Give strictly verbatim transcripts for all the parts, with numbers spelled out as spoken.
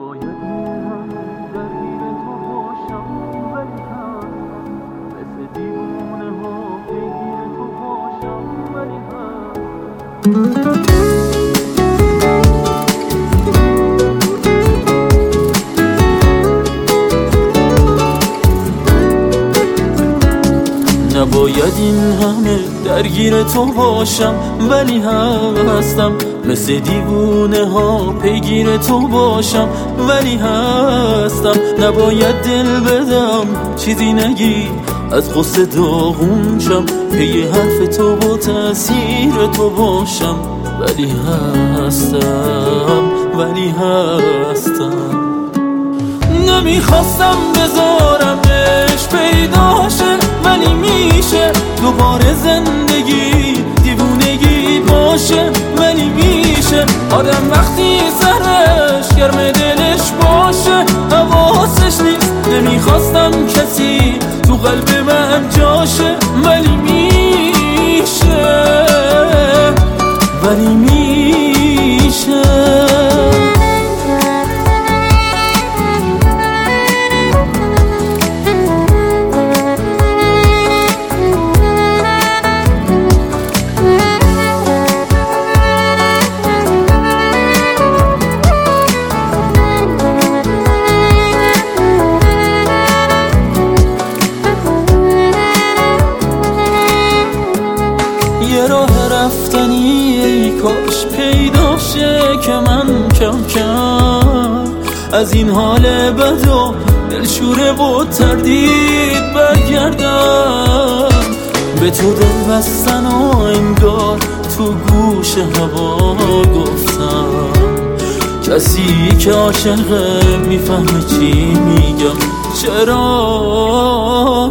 نباید همه درگیر تو باشم ولی هم مثل دیوونه ها پیگیر تو باشم ولی هم نباید این همه درگیر تو باشم ولی هستم مثل دیوونه ها پیگیر تو باشم ولی هستم نباید دل بدم چیزی نگی از غصه داغون شم پی حرف تو با تأثیر تو باشم ولی هستم ولی هستم نمیخواستم بذارمش پیدا شه ولی میشه دوباره زندگی دیوونگی باشه ولی میشه آدم وقتی سرش گرم دلش باشه حواسش نیست نمیخواستم کسی تو قلب من جاشه ولی میشه ولی میشه یه راه رفتنی ای کاش پیدا شه که من کم کم از این حال بد و دلشوره و تردید برگردم به تو دل بستن و انگار تو گوش هوا گفتم کسی که عاشقه میفهمه چی میگم چرا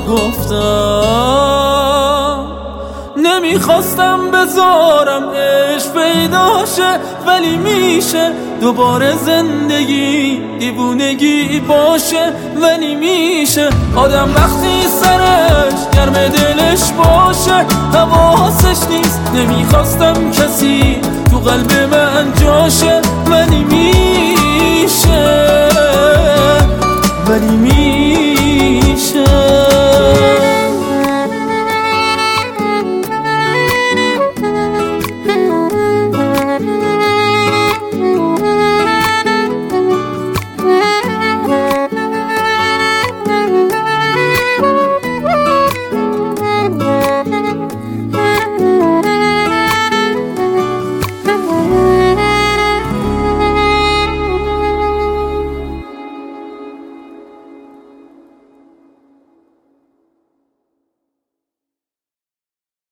گفتم نمیخواستم بذارم عشق پیدا شه ولی میشه دوباره زندگی دیوونگی باشه ولی میشه آدم وقتی سرش گرم دلش باشه حواسش نیست نمیخواستم کسی تو قلب من جاشه